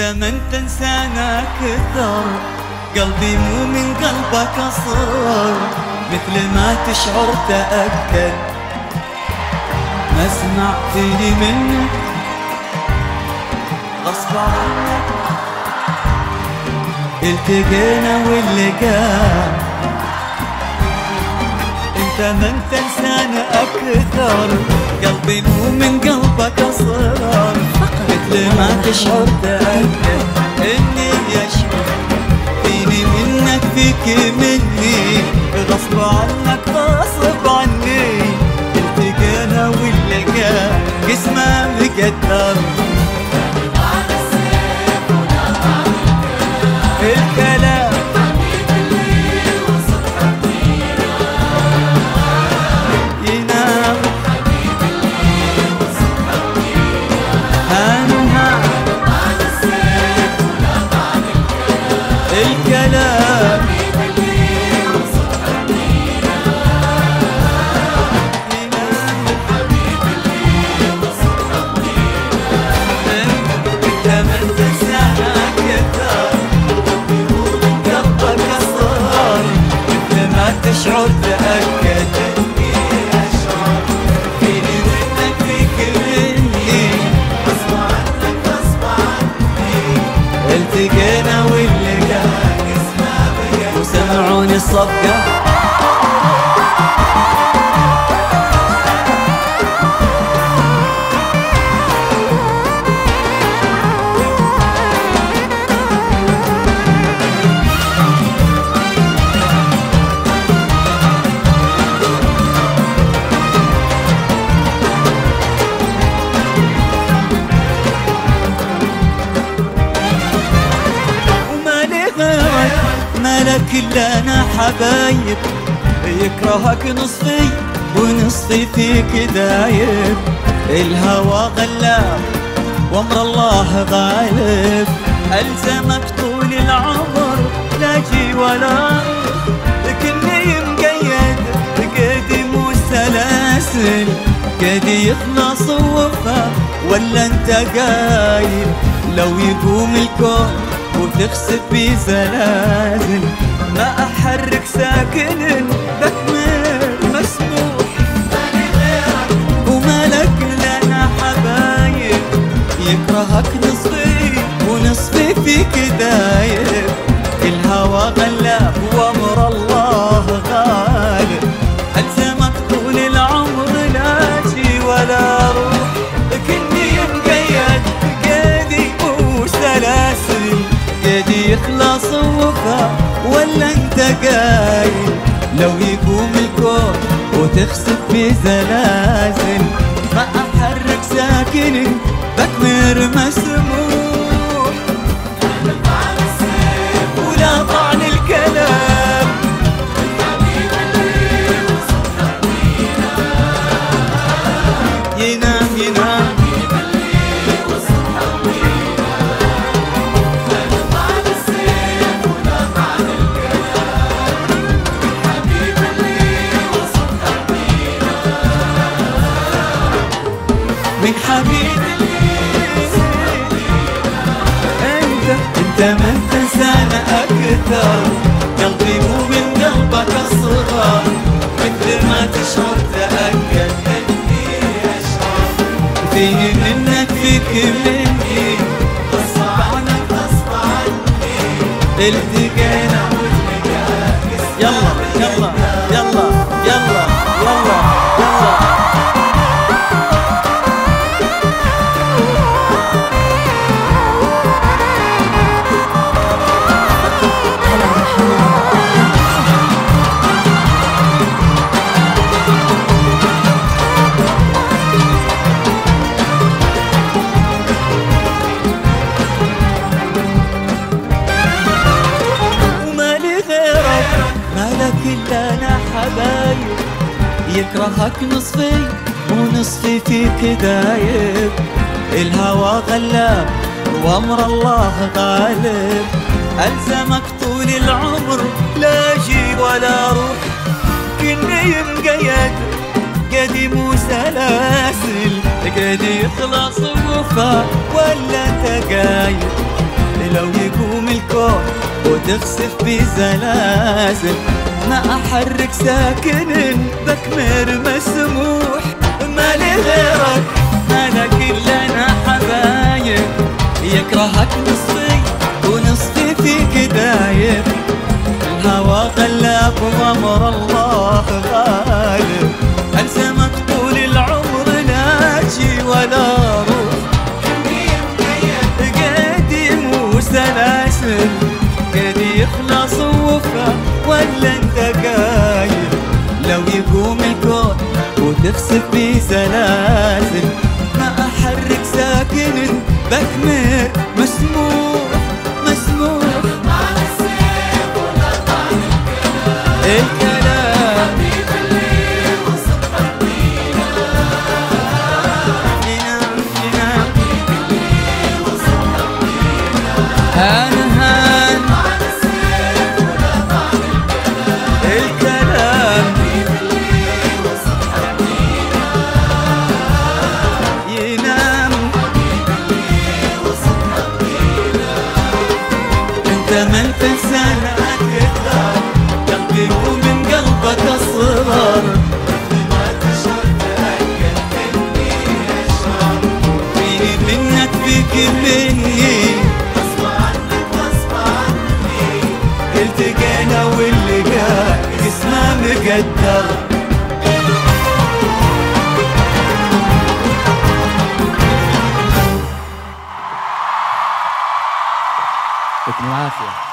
من تنسانا كثر، قلبي مو من قلبك أصر، مثل ما تشعر تأكد ما سمعتني منك غصب عنك. التقينا واللقاء انت من تنسانا اكثر، قلبي مو من قلبك اصر، مثل ما تشعر تأكد اني يشعر فيني منك فيك مني غصب عنك غصب عني. التقينا واللقاء قسمه مقدر، الكلام ينام هانها الكلام تشعر تأكد اني اشعر فيني منك فيك مني غصب عنك غصب عني. التقينا واللقاء قسمه بقى وسمعوني الصفقة. مالك إلا أنا حبايب، يكرهك نصفي ونصفي فيك دايب. الهوى غلاب وامر الله غالب، ألزمك طول العمر لا جي ولا كني مقيد قديم والسلاسل، قدي يخلص وفا ولا انت قايل. لو يقوم الكون وتخسف في زلازل ما أحرك ساكن بكمل مسموح. ومالك لنا حبايب، يكرهك نصفي ونصفي فيك دايب. الهوى غلاب وامر الله غالب، ألزمك طول العمر لا جي ولا روح كني مقيد قيدي وسلاسل، قدي يخلص وفا ولا انت قايل. لو يقوم الكون وتخسف في زلازل ما احرك ساكن بكمر مسموح. ولا طعن الكلام ينام ينام من حبيبي. انت من تنسانا اكثر، قلبي مو من قلبك اصغر، مثل ما تشعر تأكد اني اشعر فيني منك فيك مني غصب عنك غصب عني. التقينا واللقاء يلا يلا يلا يلا يلا يلا. مالك إلا أنا حبايب، يكرهك نصفي ونصفي فيك دايب. الهوى غلاب وأمر الله غالب، ألزمك طول العمر لا جي ولا روح كني مقيد قديم وسلاسل، قد يخلص وفا ولا تقايد. لو يقوم الكون وتخسف بزلازل ما أحرك ساكن بكمر مسموح ما لي غيرك أنا كلنا حبايب يكرهك نصفي ونصفي فيك دايب الهوى غلاب وأمر الله غالب ألزمك طول العمر ناجي ولا روح قديم وسلاسل قد يخلص وفا ولا انت قايل لو يقوم الكون وتخسف بزلازل ما أحرك ساكن بكمر مسموح مسموح الكلام ينام ينام هان الكلام ينام انت ما انت انسان اكثر قلبي ومن قلبك الصغر ما تشعر تأكد اني اشعر فيني منك فيك مني غصب عنك غصب عني التقينا واللقاء اسمه مقدر يعطيكم العافية.